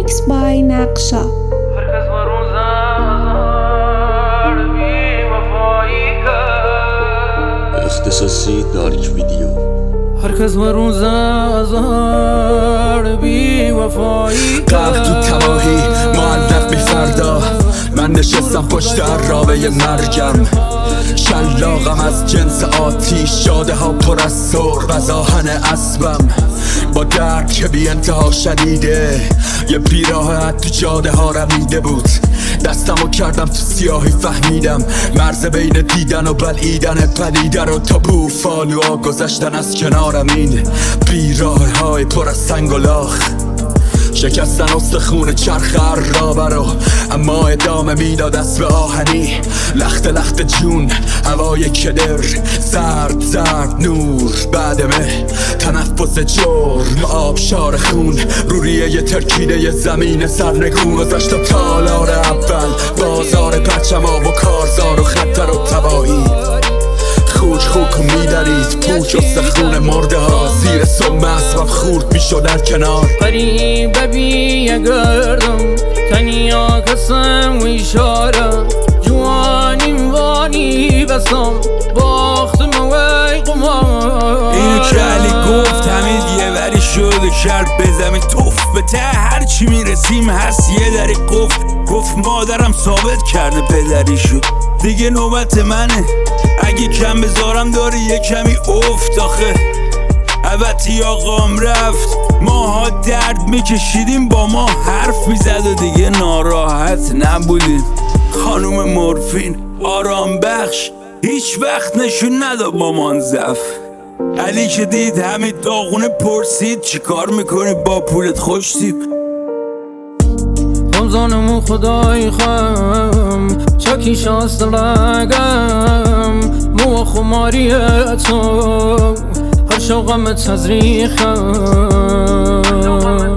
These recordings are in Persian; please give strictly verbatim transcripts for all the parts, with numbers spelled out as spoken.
Remix by Naqsha. اختصاصی دارک ویدیو. هر کس و روز ازار بی وفایی قلب تو تباهی معلق بی فردا. من نشستم پشت عرابه مرگم، شلاقم از جنس آتیش، جاده ها پر از سرب از آهن اسبم، با درد که بی انتها شدیده. یه بیراحت تو جاده ها رمیده بود، دستمو کردم تو سیاهی، فهمیدم مرز بین دیدن و بلعیدن پدیده رو تا بوفالوها گذشتن از کنارم. این بیراه های پر از سنگ و لاخ شکستن استخون چرخ عرابه رو، اما ادامه میداد اسب آهنی. لخت لخت جون، هوای کدر، زرد زرد نور بعدمه، تنفس جرم، آبشار خون، روریه ی ترکیده ی زمین سرنگون. گذشتم تالار اول، بازار پرچما و کارزار و خطر و تباهی. خوک خوک و میدرید پوک و سخون مرده ها، زیر سم اسبم خورد میشد در کنار. قریب بی گردم تنیا کسم و اشاره، جوانیم وانی بسم باختم وی قمار. اینو که علی گفت همین یه وری شده کرد به زمین توف، به ته هرچی میرسیم هست یه دری قفل. گفت مادرم ثابت کرده پدری شد، دیگه نوبت منه، اگه کم بذارم داره یه کمی افت. آخه البته آقام رفت، ماها درد میکشیدیم، با ما حرف میزد و دیگه ناراحت نبودیم. خانوم مورفین آرام بخش هیچ وقت نشون نداد مامان زف. علی که دید همین داغونه پرسید چی کار میکنی با پولت خوشتیب. خمزانمو خدای خم چاکی شاست لگم، مو خماری تو هر شوقم تزریخم.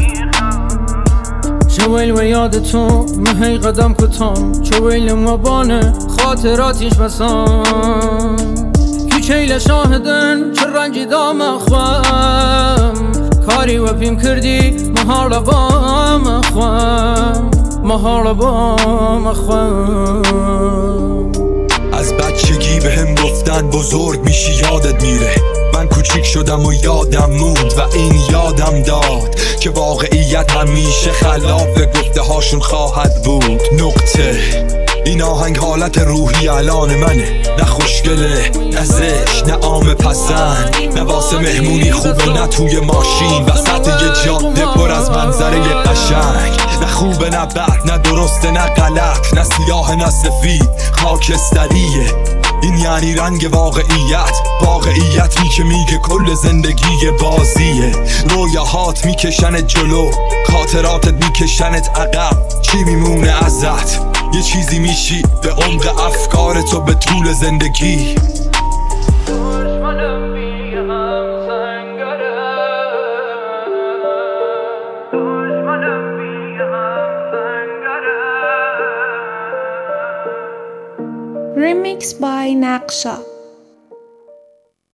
چویل و یاد تو مهی قدم کتام، چویل مبانه خاطراتیش بسام. کچیل شاهدن چه رنجی دام اخوام، کاری و پیم کردی مهار بام اخوام، مهار بام اخوام. از بچگی به هم گفتن بزرگ میشی یادت میره، من کوچیک شدم و یادم موند و این یادم داد که واقعیت همیشه خلاف گفته هاشون خواهد بود. نقطه این آهنگ حالت روحی الان منه، نه خوشگله نه زشت نه عام پسند، نه واسه مهمونی خوبه نه توی ماشین وسط یه جاده پر از منظره قشنگ. نه خوبه نه بد، نه درسته نه غلط، نه سیاه نه سفید، خاکستریه. این یعنی رنگ واقعیت، واقعیتی که میگه کل زندگی بازیه. رویاهات میکشنت جلو، خاطراتت میکشنت عقب، چی میمونه ازت؟ یه چیزی میشی به عمق افکارتو به طول زندگی. Remix by Naqsha.